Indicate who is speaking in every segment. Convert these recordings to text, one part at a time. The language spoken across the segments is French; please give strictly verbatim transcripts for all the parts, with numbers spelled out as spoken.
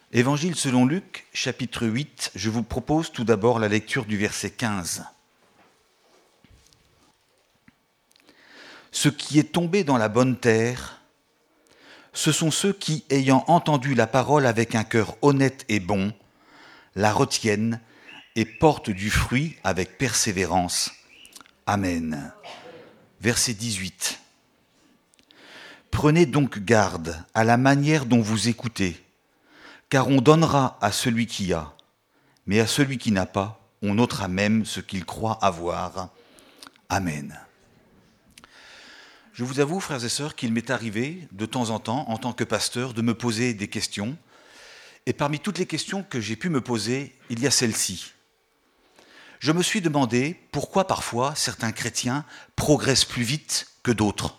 Speaker 1: Évangile selon Luc, chapitre huit, je vous propose tout d'abord la lecture du verset quinze. Ce qui est tombé dans la bonne terre, ce sont ceux qui, ayant entendu la parole avec un cœur honnête et bon, la retiennent et portent du fruit avec persévérance. Amen. Verset dix-huit. Prenez donc garde à la manière dont vous écoutez, car on donnera à celui qui a, mais à celui qui n'a pas, on ôtera même ce qu'il croit avoir. Amen. Je vous avoue, frères et sœurs, qu'il m'est arrivé, de temps en temps, en tant que pasteur, de me poser des questions. Et parmi toutes les questions que j'ai pu me poser, il y a celle-ci. Je me suis demandé pourquoi parfois certains chrétiens progressent plus vite que d'autres.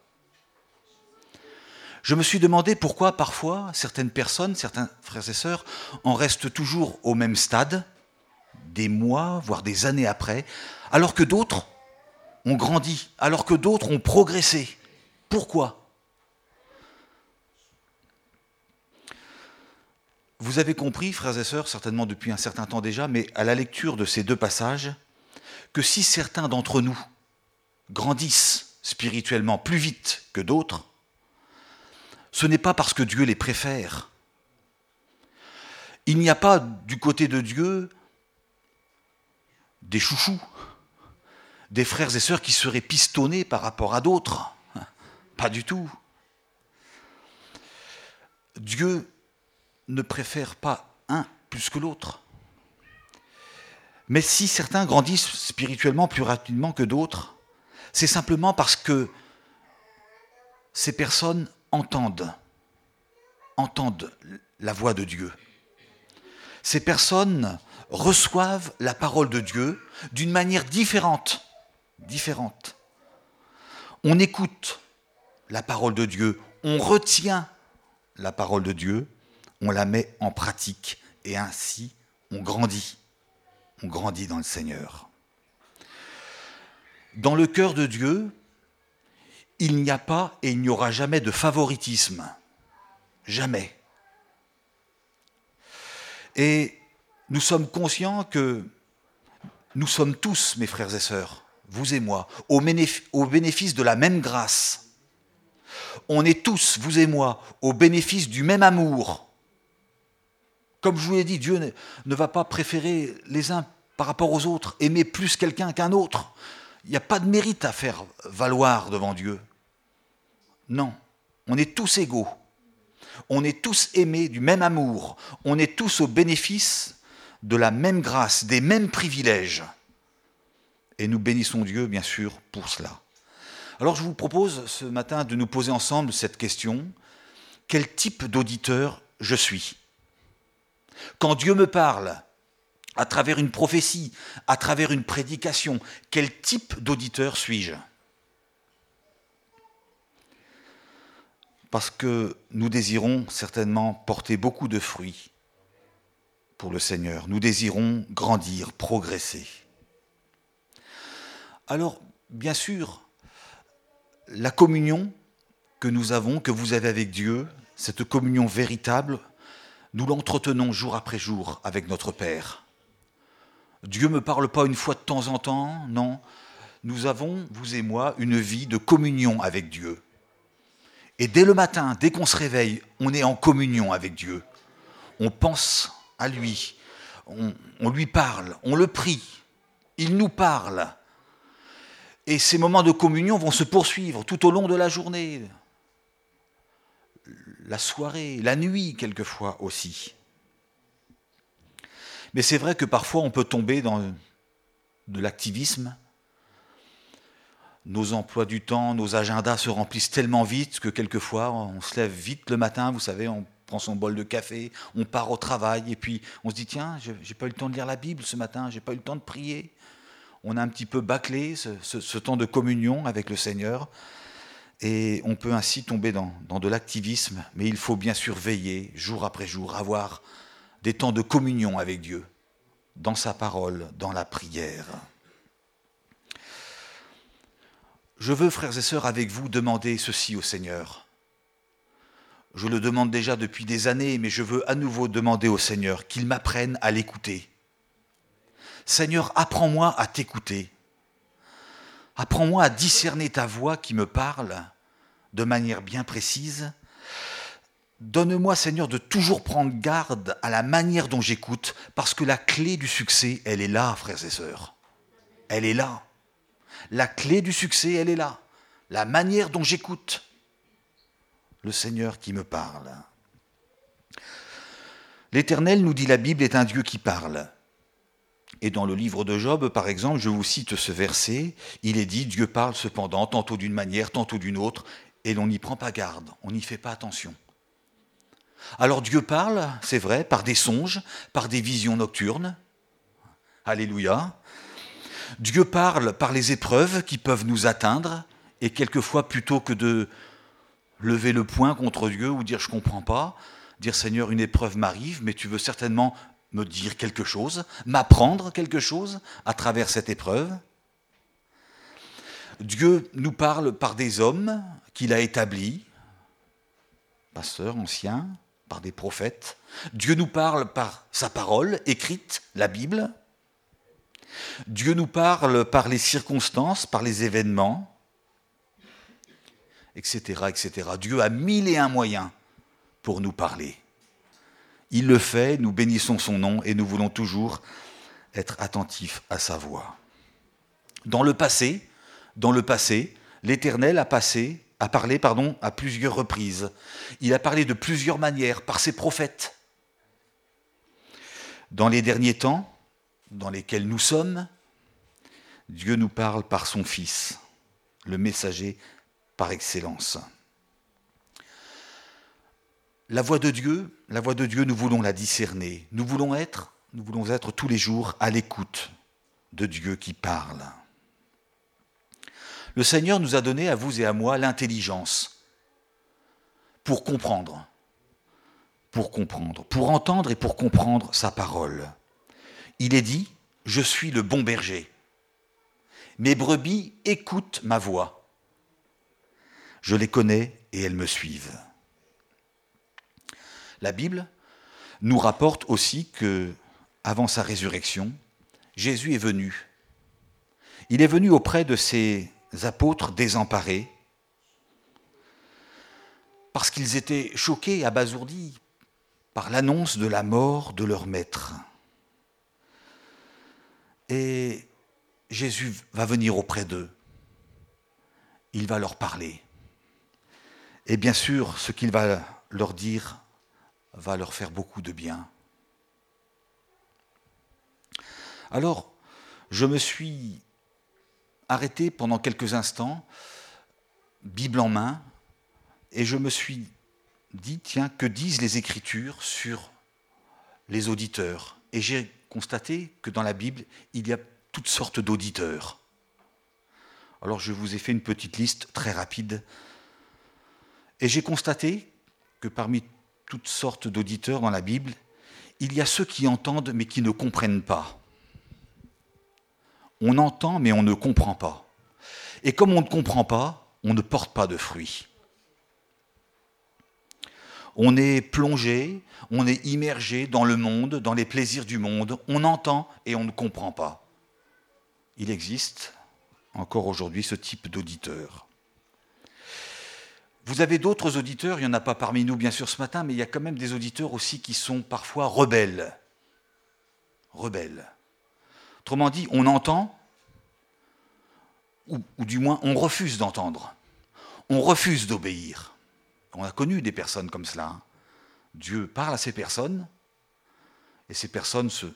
Speaker 1: Je me suis demandé pourquoi parfois certaines personnes, certains frères et sœurs, en restent toujours au même stade, des mois, voire des années après, alors que d'autres ont grandi, alors que d'autres ont progressé. Pourquoi ? Vous avez compris, frères et sœurs, certainement depuis un certain temps déjà, mais à la lecture de ces deux passages, que si certains d'entre nous grandissent spirituellement plus vite que d'autres, ce n'est pas parce que Dieu les préfère. Il n'y a pas du côté de Dieu des chouchous, des frères et sœurs qui seraient pistonnés par rapport à d'autres. Pas du tout. Dieu ne préfère pas un plus que l'autre. Mais si certains grandissent spirituellement plus rapidement que d'autres, c'est simplement parce que ces personnes entendent, entendent la voix de Dieu. Ces personnes reçoivent la parole de Dieu d'une manière différente. différente. On écoute la parole de Dieu, on retient la parole de Dieu, on la met en pratique et ainsi on grandit. On grandit dans le Seigneur. Dans le cœur de Dieu, il n'y a pas et il n'y aura jamais de favoritisme. Jamais. Et nous sommes conscients que nous sommes tous, mes frères et sœurs, vous et moi, au bénéfice de la même grâce. On est tous, vous et moi, au bénéfice du même amour. Comme je vous l'ai dit, Dieu ne, ne va pas préférer les uns par rapport aux autres, aimer plus quelqu'un qu'un autre. Il n'y a pas de mérite à faire valoir devant Dieu. Non, on est tous égaux. On est tous aimés du même amour. On est tous au bénéfice de la même grâce, des mêmes privilèges. Et nous bénissons Dieu, bien sûr, pour cela. Alors je vous propose ce matin de nous poser ensemble cette question. Quel type d'auditeur je suis ? Quand Dieu me parle, à travers une prophétie, à travers une prédication, quel type d'auditeur suis-je ? Parce que nous désirons certainement porter beaucoup de fruits pour le Seigneur. Nous désirons grandir, progresser. Alors, bien sûr, la communion que nous avons, que vous avez avec Dieu, cette communion véritable, nous l'entretenons jour après jour avec notre Père. Dieu ne me parle pas une fois de temps en temps, non. Nous avons, vous et moi, une vie de communion avec Dieu. Et dès le matin, dès qu'on se réveille, on est en communion avec Dieu. On pense à lui, on, on lui parle, on le prie, il nous parle. Et ces moments de communion vont se poursuivre tout au long de la journée. La soirée, la nuit quelquefois aussi. Mais c'est vrai que parfois on peut tomber dans de l'activisme. Nos emplois du temps, nos agendas se remplissent tellement vite que quelquefois on se lève vite le matin, vous savez, on prend son bol de café, on part au travail et puis on se dit tiens, j'ai pas eu le temps de lire la Bible ce matin, j'ai pas eu le temps de prier. On a un petit peu bâclé ce, ce, ce temps de communion avec le Seigneur. Et on peut ainsi tomber dans, dans de l'activisme, mais il faut bien sûr veiller, jour après jour, avoir des temps de communion avec Dieu, dans sa parole, dans la prière. Je veux, frères et sœurs, avec vous, demander ceci au Seigneur. Je le demande déjà depuis des années, mais je veux à nouveau demander au Seigneur qu'il m'apprenne à l'écouter. Seigneur, apprends-moi à t'écouter. Apprends-moi à discerner ta voix qui me parle de manière bien précise. Donne-moi, Seigneur, de toujours prendre garde à la manière dont j'écoute, parce que la clé du succès, elle est là, frères et sœurs. Elle est là. La clé du succès, elle est là. La manière dont j'écoute le Seigneur qui me parle. L'Éternel, nous dit la Bible, est un Dieu qui parle. Et dans le livre de Job, par exemple, je vous cite ce verset, il est dit, Dieu parle cependant, tantôt d'une manière, tantôt d'une autre, et l'on n'y prend pas garde, on n'y fait pas attention. Alors Dieu parle, c'est vrai, par des songes, par des visions nocturnes. Alléluia. Dieu parle par les épreuves qui peuvent nous atteindre, et quelquefois, plutôt que de lever le poing contre Dieu ou dire « je ne comprends pas », dire « Seigneur, une épreuve m'arrive, mais tu veux certainement me dire quelque chose, m'apprendre quelque chose à travers cette épreuve ». Dieu nous parle par des hommes qu'il a établis, pasteurs anciens, par des prophètes. Dieu nous parle par sa parole écrite, la Bible. Dieu nous parle par les circonstances, par les événements, et cetera, et cetera. Dieu a mille et un moyens pour nous parler. Il le fait, nous bénissons son nom et nous voulons toujours être attentifs à sa voix. Dans le passé, dans le passé, l'Éternel a passé, a parlé, pardon, à plusieurs reprises. Il a parlé de plusieurs manières par ses prophètes. Dans les derniers temps, dans lesquels nous sommes, Dieu nous parle par son Fils, le messager par excellence. La voix de Dieu, la voix de Dieu, nous voulons la discerner. Nous voulons être, nous voulons être tous les jours à l'écoute de Dieu qui parle. Le Seigneur nous a donné, à vous et à moi, l'intelligence pour comprendre, pour comprendre, pour entendre et pour comprendre sa parole. Il est dit, je suis le bon berger. Mes brebis écoutent ma voix. Je les connais et elles me suivent. La Bible nous rapporte aussi que, avant sa résurrection, Jésus est venu. Il est venu auprès de ses apôtres désemparés, parce qu'ils étaient choqués, abasourdis par l'annonce de la mort de leur maître. Et Jésus va venir auprès d'eux. Il va leur parler. Et bien sûr, ce qu'il va leur dire va leur faire beaucoup de bien. Alors, je me suis arrêté pendant quelques instants, Bible en main, et je me suis dit, tiens, que disent les Écritures sur les auditeurs ? Et j'ai constaté que dans la Bible, il y a toutes sortes d'auditeurs. Alors je vous ai fait une petite liste très rapide. Et j'ai constaté que parmi toutes sortes d'auditeurs dans la Bible, il y a ceux qui entendent mais qui ne comprennent pas. On entend mais on ne comprend pas. Et comme on ne comprend pas, on ne porte pas de fruits. On est plongé, on est immergé dans le monde, dans les plaisirs du monde. On entend et on ne comprend pas. Il existe encore aujourd'hui ce type d'auditeur. Vous avez d'autres auditeurs, il n'y en a pas parmi nous bien sûr ce matin, mais il y a quand même des auditeurs aussi qui sont parfois rebelles. Rebelles. Autrement dit, on entend, ou, ou du moins on refuse d'entendre. On refuse d'obéir. On a connu des personnes comme cela. Hein. Dieu parle à ces personnes, et ces personnes se,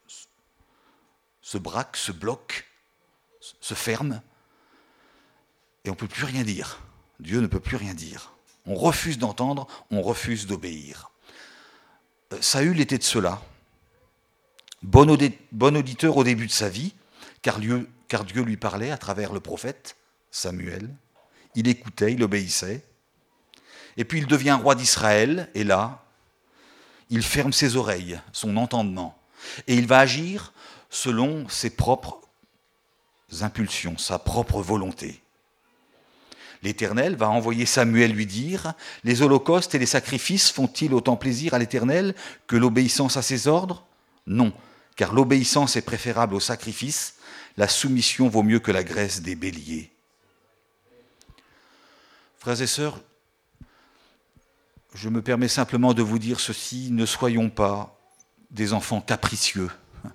Speaker 1: se braquent, se bloquent, se ferment, et on ne peut plus rien dire. Dieu ne peut plus rien dire. On refuse d'entendre, on refuse d'obéir. Saül était de cela. Bon, audi- bon auditeur au début de sa vie, car Dieu, car Dieu lui parlait à travers le prophète Samuel. Il écoutait, il obéissait. Et puis il devient roi d'Israël, et là, il ferme ses oreilles, son entendement, et il va agir selon ses propres impulsions, sa propre volonté. L'Éternel va envoyer Samuel lui dire « Les holocaustes et les sacrifices font-ils autant plaisir à l'Éternel que l'obéissance à ses ordres ? Non, car l'obéissance est préférable au sacrifice, la soumission vaut mieux que la graisse des béliers. » Frères et sœurs, je me permets simplement de vous dire ceci, ne soyons pas des enfants capricieux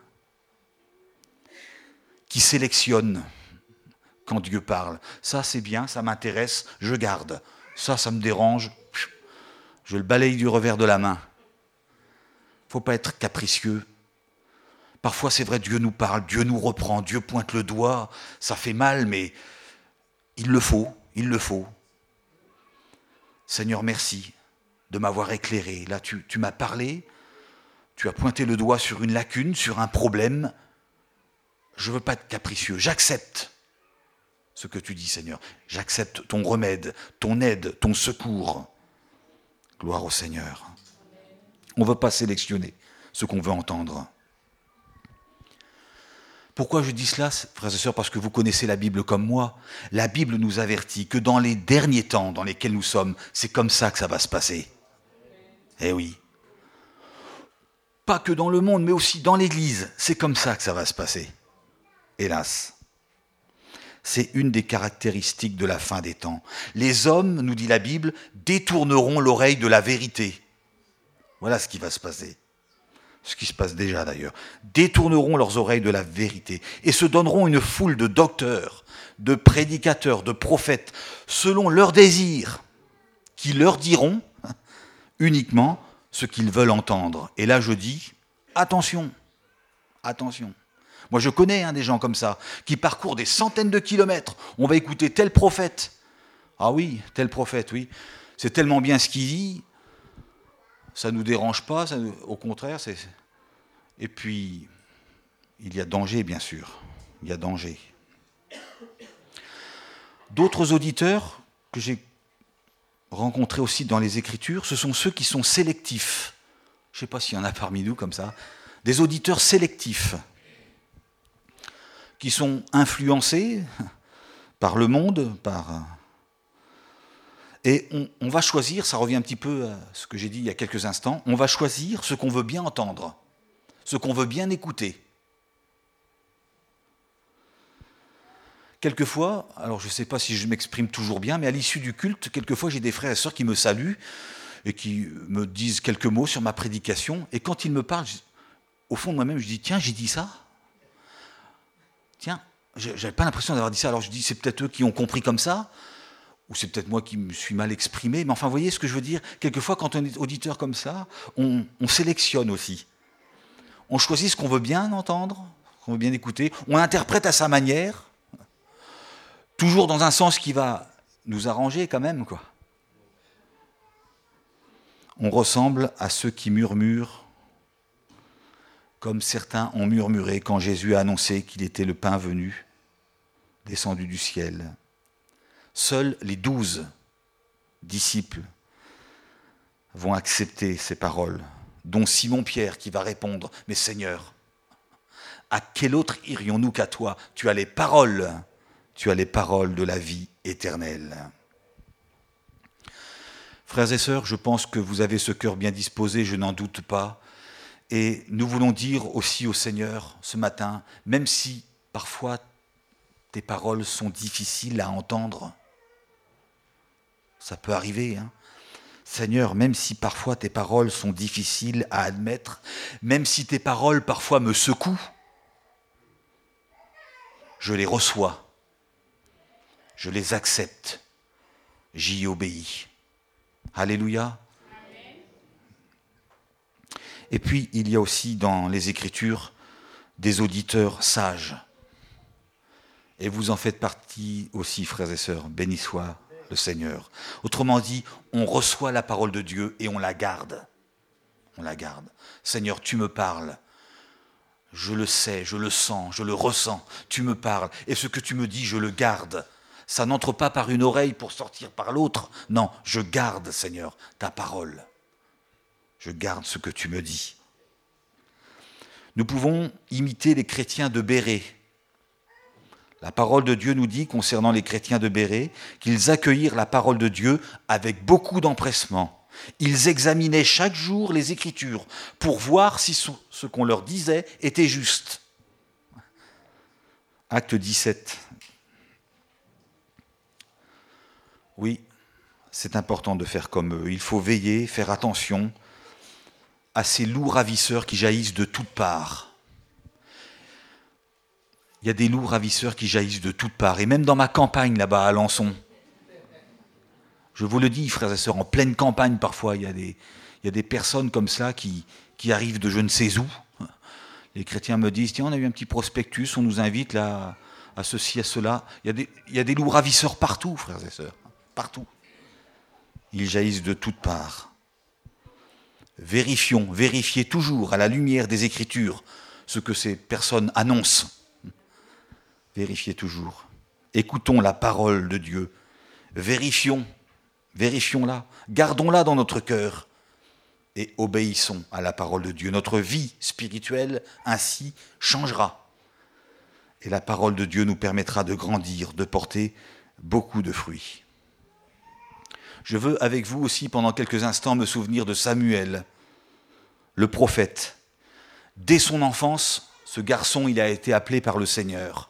Speaker 1: qui sélectionnent quand Dieu parle. Ça, c'est bien, ça m'intéresse, je garde. Ça, ça me dérange, je le balaye du revers de la main. Il ne faut pas être capricieux. Parfois, c'est vrai, Dieu nous parle, Dieu nous reprend, Dieu pointe le doigt, ça fait mal, mais il le faut, il le faut. Seigneur, merci de m'avoir éclairé. Là, tu, tu m'as parlé, tu as pointé le doigt sur une lacune, sur un problème. Je ne veux pas être capricieux, j'accepte ce que tu dis, Seigneur. J'accepte ton remède, ton aide, ton secours. Gloire au Seigneur. On ne veut pas sélectionner ce qu'on veut entendre. Pourquoi je dis cela, frères et sœurs? Parce que vous connaissez la Bible comme moi. La Bible nous avertit que dans les derniers temps dans lesquels nous sommes, c'est comme ça que ça va se passer. Eh oui. Pas que dans le monde, mais aussi dans l'Église. C'est comme ça que ça va se passer. Hélas. C'est une des caractéristiques de la fin des temps. Les hommes, nous dit la Bible, détourneront l'oreille de la vérité. Voilà ce qui va se passer. Ce qui se passe déjà d'ailleurs. Détourneront leurs oreilles de la vérité et se donneront une foule de docteurs, de prédicateurs, de prophètes, selon leurs désirs, qui leur diront uniquement ce qu'ils veulent entendre. Et là je dis, attention, attention. Moi, je connais hein, des gens comme ça, qui parcourent des centaines de kilomètres. On va écouter tel prophète. Ah oui, tel prophète, oui. C'est tellement bien ce qu'il dit, ça ne nous dérange pas, ça nous... au contraire. C'est... Et puis, il y a danger, bien sûr. Il y a danger. D'autres auditeurs que j'ai rencontrés aussi dans les Écritures, ce sont ceux qui sont sélectifs. Je ne sais pas s'il y en a parmi nous comme ça. Des auditeurs sélectifs, qui sont influencés par le monde, par... Et on, on va choisir, ça revient un petit peu à ce que j'ai dit il y a quelques instants, on va choisir ce qu'on veut bien entendre, ce qu'on veut bien écouter. Quelquefois, alors je ne sais pas si je m'exprime toujours bien, mais à l'issue du culte, quelquefois j'ai des frères et sœurs qui me saluent et qui me disent quelques mots sur ma prédication, et quand ils me parlent, je, au fond de moi-même, je dis, tiens, j'ai dit ça ? Tiens, j'avais pas l'impression d'avoir dit ça, alors je dis, c'est peut-être eux qui ont compris comme ça, ou c'est peut-être moi qui me suis mal exprimé, mais enfin, vous voyez ce que je veux dire? Quelquefois, quand on est auditeur comme ça, on, on sélectionne aussi. On choisit ce qu'on veut bien entendre, ce qu'on veut bien écouter, on interprète à sa manière, toujours dans un sens qui va nous arranger quand même, quoi. On ressemble à ceux qui murmurent, comme certains ont murmuré quand Jésus a annoncé qu'il était le pain venu, descendu du ciel. Seuls les douze disciples vont accepter ces paroles, dont Simon-Pierre qui va répondre « Mais Seigneur, à quel autre irions-nous qu'à toi? Tu as les paroles, tu as les paroles de la vie éternelle. » Frères et sœurs, je pense que vous avez ce cœur bien disposé, je n'en doute pas. Et nous voulons dire aussi au Seigneur ce matin, même si parfois tes paroles sont difficiles à entendre, ça peut arriver, hein. Seigneur, même si parfois tes paroles sont difficiles à admettre, même si tes paroles parfois me secouent, je les reçois, je les accepte, j'y obéis. Alléluia. Et puis, il y a aussi dans les Écritures des auditeurs sages. Et vous en faites partie aussi, frères et sœurs. Béni soit le Seigneur. Autrement dit, on reçoit la parole de Dieu et on la garde. On la garde. Seigneur, tu me parles. Je le sais, je le sens, je le ressens. Tu me parles. Et ce que tu me dis, je le garde. Ça n'entre pas par une oreille pour sortir par l'autre. Non, je garde, Seigneur, ta parole. Je garde ce que tu me dis. Nous pouvons imiter les chrétiens de Bérée. La parole de Dieu nous dit, concernant les chrétiens de Bérée, qu'ils accueillirent la parole de Dieu avec beaucoup d'empressement. Ils examinaient chaque jour les Écritures pour voir si ce qu'on leur disait était juste. Acte dix-sept. Oui, c'est important de faire comme eux. Il faut veiller, faire attention à ces loups ravisseurs qui jaillissent de toutes parts. Il y a des loups ravisseurs qui jaillissent de toutes parts. Et même dans ma campagne, là-bas, à Alençon, je vous le dis, frères et sœurs, en pleine campagne, parfois, il y a des, il y a des personnes comme ça qui, qui arrivent de je ne sais où. Les chrétiens me disent, tiens, on a eu un petit prospectus, on nous invite là à ceci, à cela. Il y a des, il y a des loups ravisseurs partout, frères et sœurs, partout. Ils jaillissent de toutes parts. Vérifions, vérifiez toujours à la lumière des Écritures ce que ces personnes annoncent. Vérifiez toujours. Écoutons la parole de Dieu. Vérifions, vérifions-la, gardons-la dans notre cœur et obéissons à la parole de Dieu. Notre vie spirituelle ainsi changera. Et la parole de Dieu nous permettra de grandir, de porter beaucoup de fruits. Je veux avec vous aussi pendant quelques instants me souvenir de Samuel, le prophète. Dès son enfance, ce garçon, il a été appelé par le Seigneur.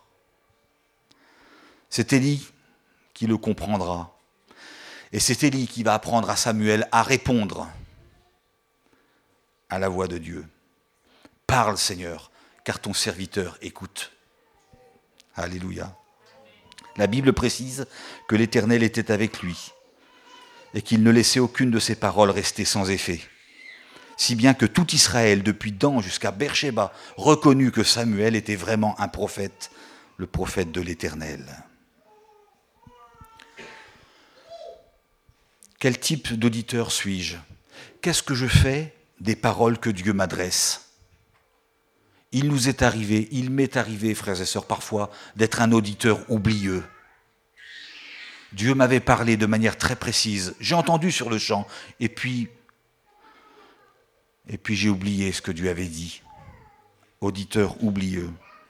Speaker 1: C'est Élie qui le comprendra. Et c'est Élie qui va apprendre à Samuel à répondre à la voix de Dieu. Parle, Seigneur, car ton serviteur écoute. Alléluia. La Bible précise que l'Éternel était avec lui et qu'il ne laissait aucune de ses paroles rester sans effet. Si bien que tout Israël, depuis Dan jusqu'à Beersheba, reconnut que Samuel était vraiment un prophète, le prophète de l'Éternel. Quel type d'auditeur suis-je ? Qu'est-ce que je fais des paroles que Dieu m'adresse ? Il nous est arrivé, il m'est arrivé, frères et sœurs, parfois, d'être un auditeur oublieux. Dieu m'avait parlé de manière très précise. J'ai entendu sur le champ, et puis, et puis j'ai oublié ce que Dieu avait dit. Auditeur oublieux.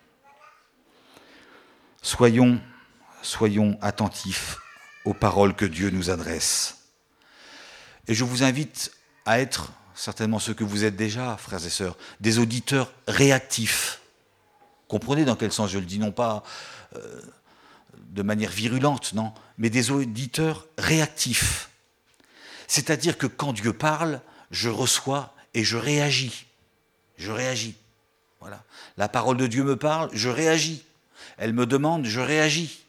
Speaker 1: Soyons, soyons attentifs aux paroles que Dieu nous adresse. Et je vous invite à être, certainement ce que vous êtes déjà, frères et sœurs, des auditeurs réactifs. Comprenez dans quel sens je le dis, non pas euh, de manière virulente, non, mais des auditeurs réactifs. C'est-à-dire que quand Dieu parle, je reçois et je réagis. Je réagis. Voilà. La parole de Dieu me parle, je réagis. Elle me demande, je réagis.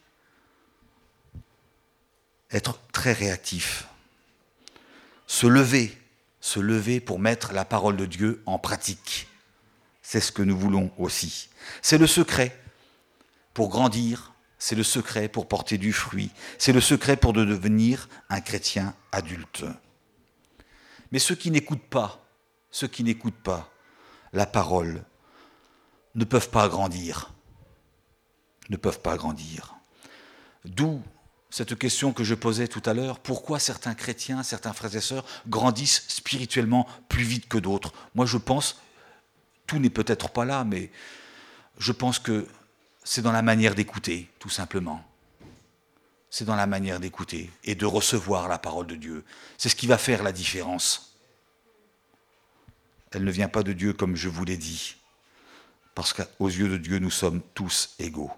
Speaker 1: Être très réactif. Se lever, se lever pour mettre la parole de Dieu en pratique. C'est ce que nous voulons aussi. C'est le secret pour grandir, c'est le secret pour porter du fruit, c'est le secret pour devenir un chrétien adulte. Mais ceux qui n'écoutent pas, ceux qui n'écoutent pas la parole ne peuvent pas grandir, ne peuvent pas grandir. D'où cette question que je posais tout à l'heure, pourquoi certains chrétiens, certains frères et sœurs grandissent spirituellement plus vite que d'autres ? Moi je pense, tout n'est peut-être pas là, mais je pense que c'est dans la manière d'écouter, tout simplement. C'est dans la manière d'écouter et de recevoir la parole de Dieu. C'est ce qui va faire la différence. Elle ne vient pas de Dieu comme je vous l'ai dit, parce qu'aux yeux de Dieu, nous sommes tous égaux.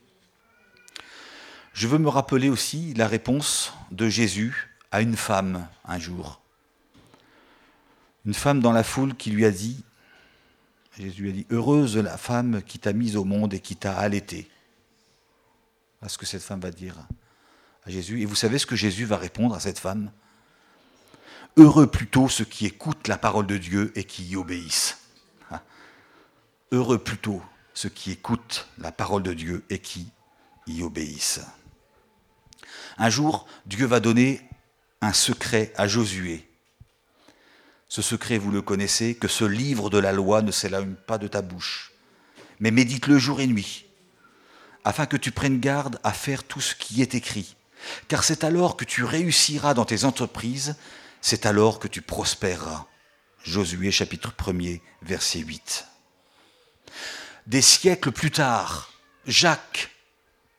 Speaker 1: Je veux me rappeler aussi la réponse de Jésus à une femme un jour. Une femme dans la foule qui lui a dit, Jésus lui a dit, « Heureuse la femme qui t'a mise au monde et qui t'a allaité. » Voilà ce que cette femme va dire à Jésus. Et vous savez ce que Jésus va répondre à cette femme ? « Heureux plutôt ceux qui écoutent la parole de Dieu et qui y obéissent. » Heureux plutôt ceux qui écoutent la parole de Dieu et qui y obéissent. Un jour, Dieu va donner un secret à Josué. Ce secret, vous le connaissez, que ce livre de la loi ne s'éloigne pas de ta bouche, mais médite-le jour et nuit, afin que tu prennes garde à faire tout ce qui est écrit. Car c'est alors que tu réussiras dans tes entreprises, c'est alors que tu prospéreras. Josué chapitre premier, verset huit. Des siècles plus tard, Jacques,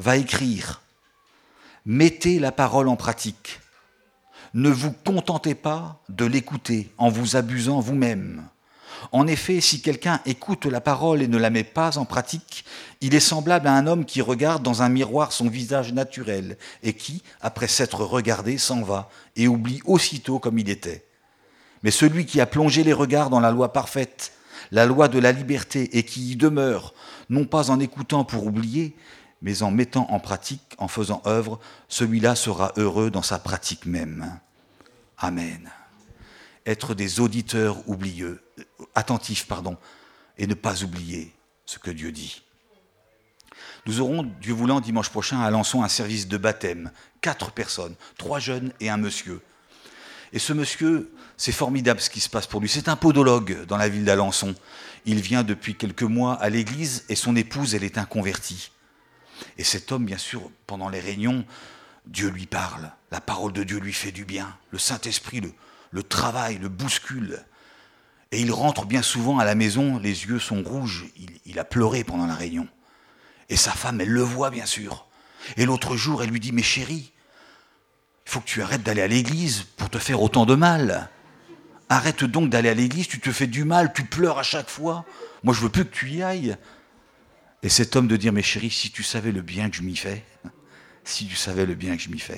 Speaker 1: va écrire « Mettez la parole en pratique. Ne vous contentez pas de l'écouter en vous abusant vous-même. En effet, si quelqu'un écoute la parole et ne la met pas en pratique, il est semblable à un homme qui regarde dans un miroir son visage naturel et qui, après s'être regardé, s'en va et oublie aussitôt comme il était. Mais celui qui a plongé les regards dans la loi parfaite, la loi de la liberté, et qui y demeure, non pas en écoutant pour oublier, mais en mettant en pratique, en faisant œuvre, celui-là sera heureux dans sa pratique même. » Amen. Être des auditeurs oublieux, attentifs, pardon, et ne pas oublier ce que Dieu dit. Nous aurons, Dieu voulant, dimanche prochain à Alençon un service de baptême. Quatre personnes, trois jeunes et un monsieur. Et ce monsieur, c'est formidable ce qui se passe pour lui. C'est un podologue dans la ville d'Alençon. Il vient depuis quelques mois à l'église et son épouse, elle est inconvertie. Et cet homme, bien sûr, pendant les réunions, Dieu lui parle. La parole de Dieu lui fait du bien. Le Saint-Esprit le, le travaille, le bouscule. Et il rentre bien souvent à la maison, les yeux sont rouges. Il, il a pleuré pendant la réunion. Et sa femme, elle le voit, bien sûr. Et l'autre jour, elle lui dit « Mais chérie, il faut que tu arrêtes d'aller à l'église pour te faire autant de mal. Arrête donc d'aller à l'église, tu te fais du mal, tu pleures à chaque fois. Moi, je veux plus que tu y ailles. » Et cet homme de dire « Mais chérie, si tu savais le bien que je m'y fais, si tu savais le bien que je m'y fais. »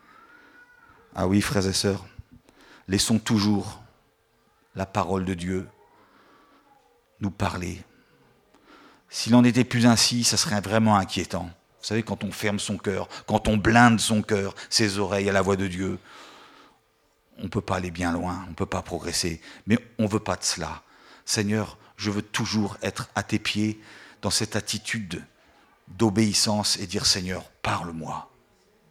Speaker 1: Ah oui, frères et sœurs, laissons toujours la parole de Dieu nous parler. S'il en était plus ainsi, ça serait vraiment inquiétant. Vous savez, quand on ferme son cœur, quand on blinde son cœur, ses oreilles à la voix de Dieu, on ne peut pas aller bien loin, on ne peut pas progresser. Mais on ne veut pas de cela. Seigneur, je veux toujours être à tes pieds dans cette attitude d'obéissance et dire « Seigneur, parle-moi, parle-moi. »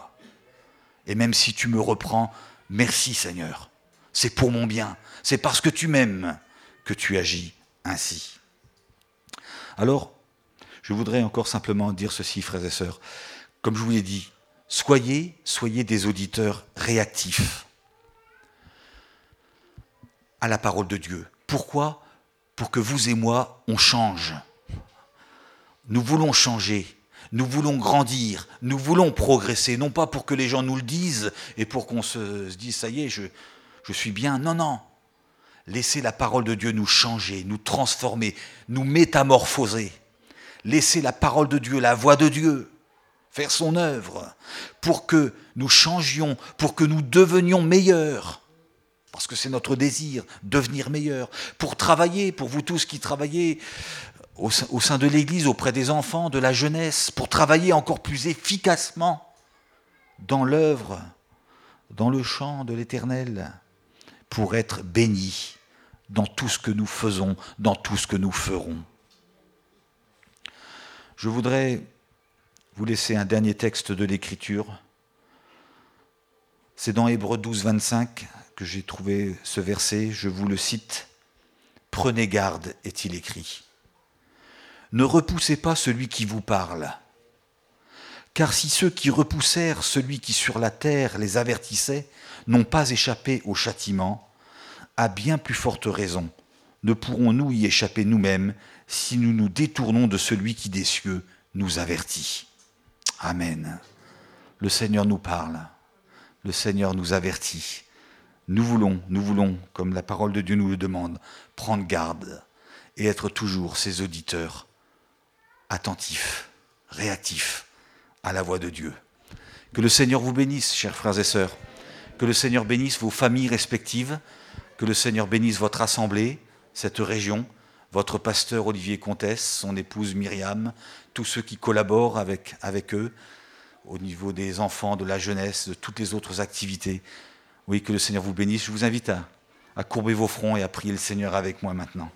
Speaker 1: Et même si tu me reprends, merci Seigneur. C'est pour mon bien. C'est parce que tu m'aimes que tu agis ainsi. Alors, je voudrais encore simplement dire ceci, frères et sœurs. Comme je vous l'ai dit, soyez, soyez des auditeurs réactifs à la parole de Dieu. Pourquoi ? Pour que vous et moi, on change. Nous voulons changer. Nous voulons grandir, nous voulons progresser, non pas pour que les gens nous le disent et pour qu'on se, se dise « ça y est, je, je suis bien ». Non, non. Laissez la parole de Dieu nous changer, nous transformer, nous métamorphoser. Laissez la parole de Dieu, la voix de Dieu, faire son œuvre pour que nous changions, pour que nous devenions meilleurs. Parce que c'est notre désir, devenir meilleurs. Pour travailler, pour vous tous qui travaillez au sein de l'Église, auprès des enfants, de la jeunesse, pour travailler encore plus efficacement dans l'œuvre, dans le champ de l'Éternel, pour être bénis dans tout ce que nous faisons, dans tout ce que nous ferons. Je voudrais vous laisser un dernier texte de l'Écriture. C'est dans Hébreux douze, vingt-cinq que j'ai trouvé ce verset, je vous le cite. « Prenez garde, est-il écrit. Ne repoussez pas celui qui vous parle. Car si ceux qui repoussèrent celui qui sur la terre les avertissait n'ont pas échappé au châtiment, à bien plus forte raison, ne pourrons-nous y échapper nous-mêmes si nous nous détournons de celui qui des cieux nous avertit. » Amen. Le Seigneur nous parle. Le Seigneur nous avertit. Nous voulons, nous voulons, comme la parole de Dieu nous le demande, prendre garde et être toujours ses auditeurs attentifs, réactifs à la voix de Dieu. Que le Seigneur vous bénisse, chers frères et sœurs. Que le Seigneur bénisse vos familles respectives. Que le Seigneur bénisse votre assemblée, cette région, votre pasteur Olivier Comtesse, son épouse Myriam, tous ceux qui collaborent avec, avec eux, au niveau des enfants, de la jeunesse, de toutes les autres activités. Oui, que le Seigneur vous bénisse. Je vous invite à, à courber vos fronts et à prier le Seigneur avec moi maintenant.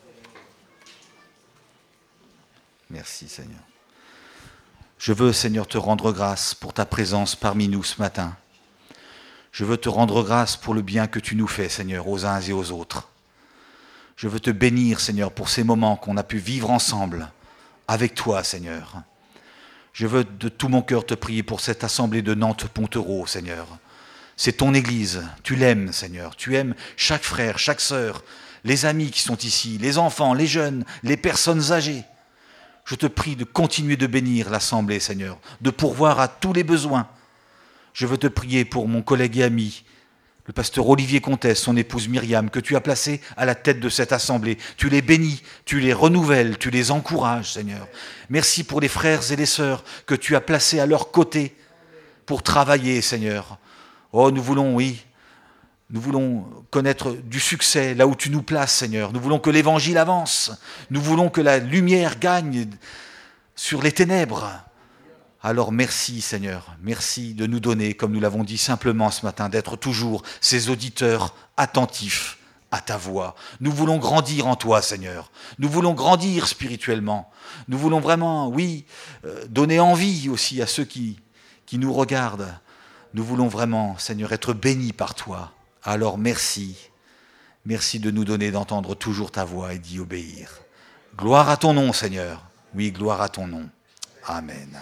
Speaker 1: Merci Seigneur. Je veux, Seigneur, te rendre grâce pour ta présence parmi nous ce matin. Je veux te rendre grâce pour le bien que tu nous fais, Seigneur, aux uns et aux autres. Je veux te bénir, Seigneur, pour ces moments qu'on a pu vivre ensemble, avec toi, Seigneur. Je veux de tout mon cœur te prier pour cette assemblée de Nantes-Pontereau, Seigneur. C'est ton Église, tu l'aimes, Seigneur. Tu aimes chaque frère, chaque sœur, les amis qui sont ici, les enfants, les jeunes, les personnes âgées. Je te prie de continuer de bénir l'Assemblée, Seigneur, de pourvoir à tous les besoins. Je veux te prier pour mon collègue et ami, le pasteur Olivier Comtesse, son épouse Myriam, que tu as placé à la tête de cette assemblée. Tu les bénis, tu les renouvelles, tu les encourages, Seigneur. Merci pour les frères et les sœurs que tu as placés à leur côté pour travailler, Seigneur. Oh, nous voulons, oui, nous voulons connaître du succès là où tu nous places, Seigneur. Nous voulons que l'évangile avance. Nous voulons que la lumière gagne sur les ténèbres. Alors merci Seigneur, merci de nous donner, comme nous l'avons dit simplement ce matin, d'être toujours ces auditeurs attentifs à ta voix. Nous voulons grandir en toi Seigneur, nous voulons grandir spirituellement, nous voulons vraiment, oui, euh, donner envie aussi à ceux qui, qui nous regardent. Nous voulons vraiment Seigneur être bénis par toi. Alors merci, merci de nous donner d'entendre toujours ta voix et d'y obéir. Gloire à ton nom Seigneur, oui, gloire à ton nom. Amen.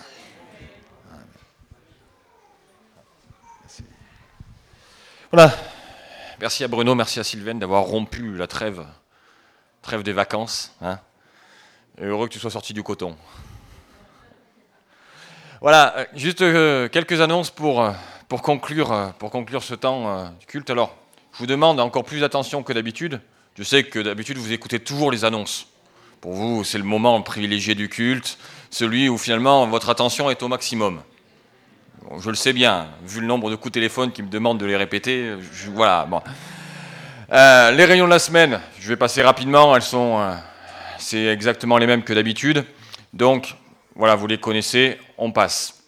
Speaker 2: Voilà. Merci à Bruno, merci à Sylvaine d'avoir rompu la trêve, trêve des vacances. Hein. Et heureux que tu sois sorti du coton. Voilà, juste euh, quelques annonces pour, euh, pour, conclure, euh, pour conclure ce temps euh, du culte. Alors, je vous demande encore plus d'attention que d'habitude. Je sais que d'habitude, vous écoutez toujours les annonces. Pour vous, c'est le moment privilégié du culte, celui où finalement votre attention est au maximum. Bon, je le sais bien, vu le nombre de coups de téléphone qui me demandent de les répéter, je, voilà. Bon. Euh, les réunions de la semaine, je vais passer rapidement, elles sont, euh, c'est exactement les mêmes que d'habitude. Donc, voilà, vous les connaissez, on passe.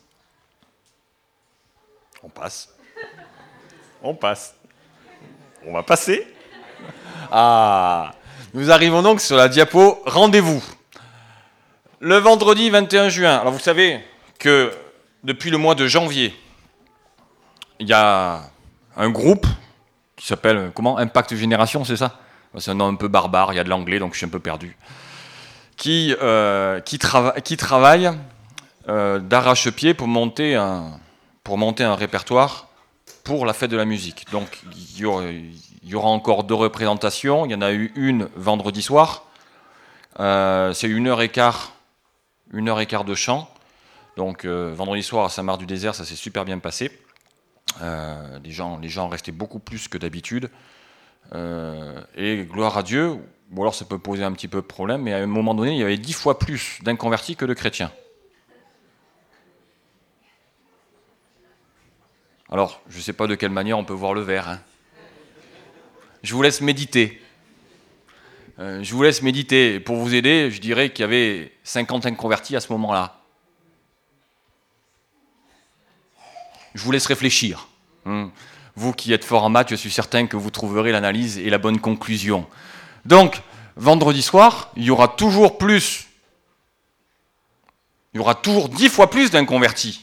Speaker 2: On passe. On passe. On va passer. Ah, nous arrivons donc sur la diapo rendez-vous. Le vendredi vingt et un juin, alors vous savez que depuis le mois de janvier, il y a un groupe qui s'appelle, comment, Impact Génération, c'est ça ? C'est un nom un peu barbare, il y a de l'anglais, donc je suis un peu perdu. Qui, euh, qui, trava- qui travaille euh, d'arrache-pied pour monter, un, pour monter un répertoire pour la fête de la musique. Donc il y aura, il y aura encore deux représentations, il y en a eu une vendredi soir, euh, c'est une heure et quart, une heure et quart de chant. Donc euh, vendredi soir à Saint-Marc-du-Désert, ça s'est super bien passé. Euh, les, gens, les gens restaient beaucoup plus que d'habitude. Euh, et gloire à Dieu, ou alors ça peut poser un petit peu de problème, mais à un moment donné, il y avait dix fois plus d'inconvertis que de chrétiens. Alors, je ne sais pas de quelle manière on peut voir le verre. Hein. Je vous laisse méditer. Euh, je vous laisse méditer. Pour vous aider, je dirais qu'il y avait cinquante inconvertis à ce moment-là. Je vous laisse réfléchir. Vous qui êtes fort en maths, je suis certain que vous trouverez l'analyse et la bonne conclusion. Donc, vendredi soir, il y aura toujours plus, il y aura toujours dix fois plus d'inconvertis.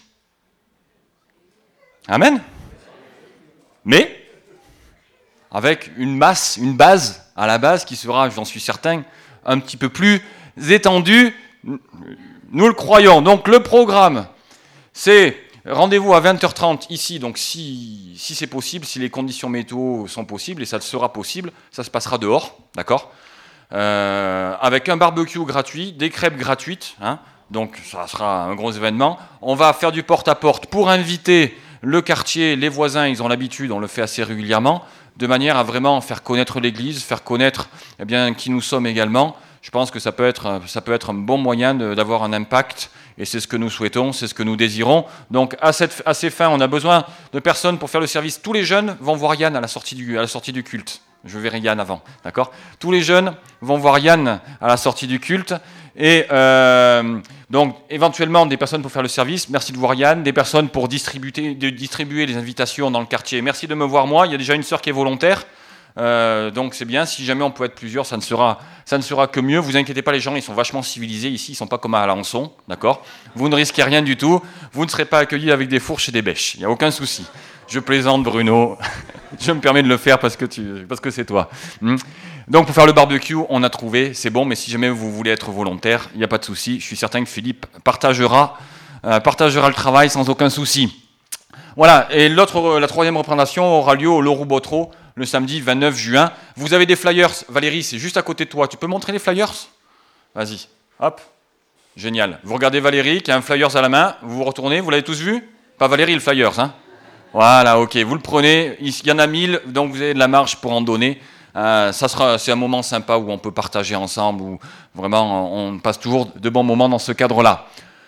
Speaker 2: Amen. Mais, avec une masse, une base, à la base, qui sera, j'en suis certain, un petit peu plus étendue, nous le croyons. Donc, le programme, c'est... Rendez-vous à vingt heures trente ici, donc si, si c'est possible, si les conditions météo sont possibles, et ça sera possible, ça se passera dehors, d'accord, euh, avec un barbecue gratuit, des crêpes gratuites, hein, donc ça sera un gros événement. On va faire du porte-à-porte pour inviter le quartier, les voisins, ils ont l'habitude, on le fait assez régulièrement, de manière à vraiment faire connaître l'église, faire connaître eh bien, qui nous sommes également. Je pense que ça peut être, ça peut être un bon moyen de, d'avoir un impact. Et c'est ce que nous souhaitons, c'est ce que nous désirons. Donc à, cette, à ces fins, on a besoin de personnes pour faire le service. Tous les jeunes vont voir Yann à la sortie du, à la sortie du culte. Je verrai Yann avant, d'accord ? Tous les jeunes vont voir Yann à la sortie du culte. Et euh, donc éventuellement des personnes pour faire le service. Merci de voir Yann. Des personnes pour distribuer, de distribuer les invitations dans le quartier. Merci de me voir moi. Il y a déjà une sœur qui est volontaire. Euh, donc c'est bien, si jamais on peut être plusieurs, ça ne sera, ça ne sera que mieux. Vous inquiétez pas, les gens, ils sont vachement civilisés ici, ils ne sont pas comme à Alençon, d'accord ? Vous ne risquez rien du tout, vous ne serez pas accueillis avec des fourches et des bêches, il n'y a aucun souci. Je plaisante, Bruno, je me permets de le faire parce que, tu, parce que c'est toi. Donc pour faire le barbecue, on a trouvé, c'est bon, mais si jamais vous voulez être volontaire, il n'y a pas de souci, je suis certain que Philippe partagera, euh, partagera le travail sans aucun souci. Voilà, et l'autre, la troisième représentation aura lieu au Leroux Botreau, le samedi vingt-neuf juin. Vous avez des flyers, Valérie, c'est juste à côté de toi. Tu peux montrer les flyers ? Vas-y, hop. Génial. Vous regardez Valérie qui a un flyers à la main, vous vous retournez, vous l'avez tous vu? Pas Valérie, le flyers, hein? Voilà, ok, vous le prenez, il y en a mille, donc vous avez de la marge pour en donner. Euh, ça sera, c'est un moment sympa où on peut partager ensemble, où vraiment on passe toujours de bons moments dans ce cadre-là.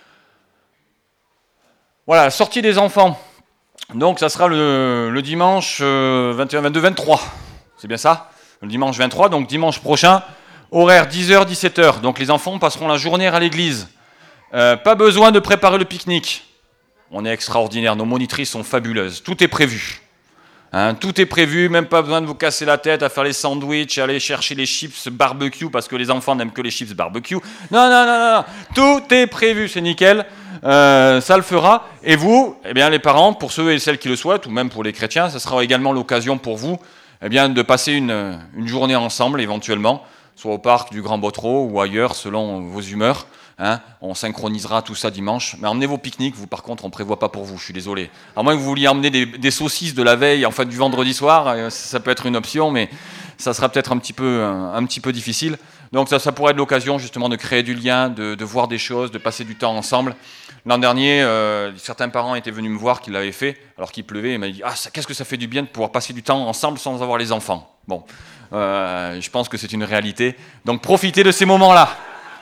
Speaker 2: Voilà, la sortie des enfants. Donc ça sera le, le dimanche euh, vingt et un, vingt-deux, vingt-trois. C'est bien ça? Le dimanche vingt-trois, donc dimanche prochain, horaire dix heures, dix-sept heures. Donc les enfants passeront la journée à l'église. Euh, pas besoin de préparer le pique-nique. On est extraordinaire, nos monitrices sont fabuleuses. Tout est prévu. Hein, tout est prévu, même pas besoin de vous casser la tête à faire les sandwichs, à aller chercher les chips barbecue, parce que les enfants n'aiment que les chips barbecue. Non, non, non, non, tout est prévu, c'est nickel. Euh, ça le fera. Et vous, eh bien, les parents, pour ceux et celles qui le souhaitent, ou même pour les chrétiens, ce sera également l'occasion pour vous eh bien, de passer une, une journée ensemble, éventuellement, soit au parc du Grand Botreau ou ailleurs, selon vos humeurs. Hein, on synchronisera tout ça dimanche. Mais emmenez vos pique-niques, vous par contre, on ne prévoit pas pour vous, je suis désolé. À moins que vous vouliez emmener des, des saucisses de la veille, en fait du vendredi soir, ça peut être une option, mais ça sera peut-être un petit peu, un, un petit peu difficile. Donc ça, ça pourrait être l'occasion justement de créer du lien, de, de voir des choses, de passer du temps ensemble. L'an dernier, euh, certains parents étaient venus me voir qui l'avaient fait, alors qu'il pleuvait, et m'ont dit « Ah, ça, qu'est-ce que ça fait du bien de pouvoir passer du temps ensemble sans avoir les enfants ?» Bon, euh, je pense que c'est une réalité. Donc profitez de ces moments-là.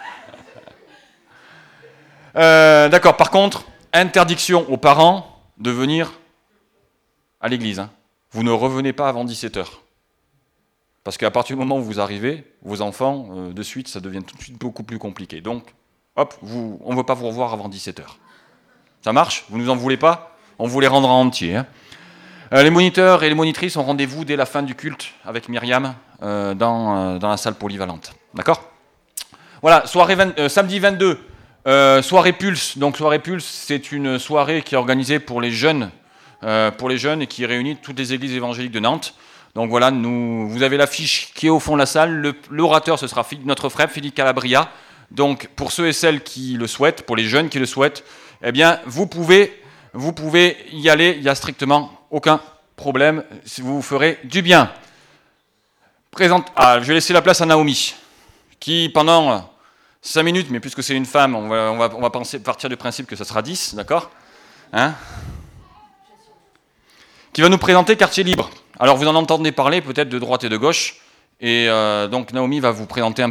Speaker 2: Euh, d'accord, par contre, interdiction aux parents de venir à l'église. Hein. Vous ne revenez pas avant dix-sept heures. Parce qu'à partir du moment où vous arrivez, vos enfants, euh, de suite, ça devient tout de suite beaucoup plus compliqué. Donc, hop, vous, on ne veut pas vous revoir avant dix-sept heures. Ça marche? Vous ne nous en voulez pas? On vous les rendra entiers. Hein. Euh, les moniteurs et les monitrices ont rendez-vous dès la fin du culte avec Myriam euh, dans, euh, dans la salle polyvalente. D'accord? Voilà, soirée vingt, euh, samedi vingt-deux. Euh, soirée Pulse. Donc soirée Pulse, c'est une soirée qui est organisée pour les jeunes, euh, pour les jeunes et qui réunit toutes les églises évangéliques de Nantes. Donc voilà, nous, vous avez l'affiche qui est au fond de la salle. Le, l'orateur, ce sera notre frère Philippe Calabria. Donc pour ceux et celles qui le souhaitent, pour les jeunes qui le souhaitent, eh bien vous pouvez, vous pouvez y aller. Il n'y a strictement aucun problème. Vous vous ferez du bien. Présente. Ah, je vais laisser la place à Naomi, qui pendant cinq minutes, mais puisque c'est une femme, on va, on va, on va penser, partir du principe que ça sera dix, d'accord, hein, qui va nous présenter Quartier Libre. Alors vous en entendez parler peut-être de droite et de gauche, et euh, donc Naomi va vous présenter un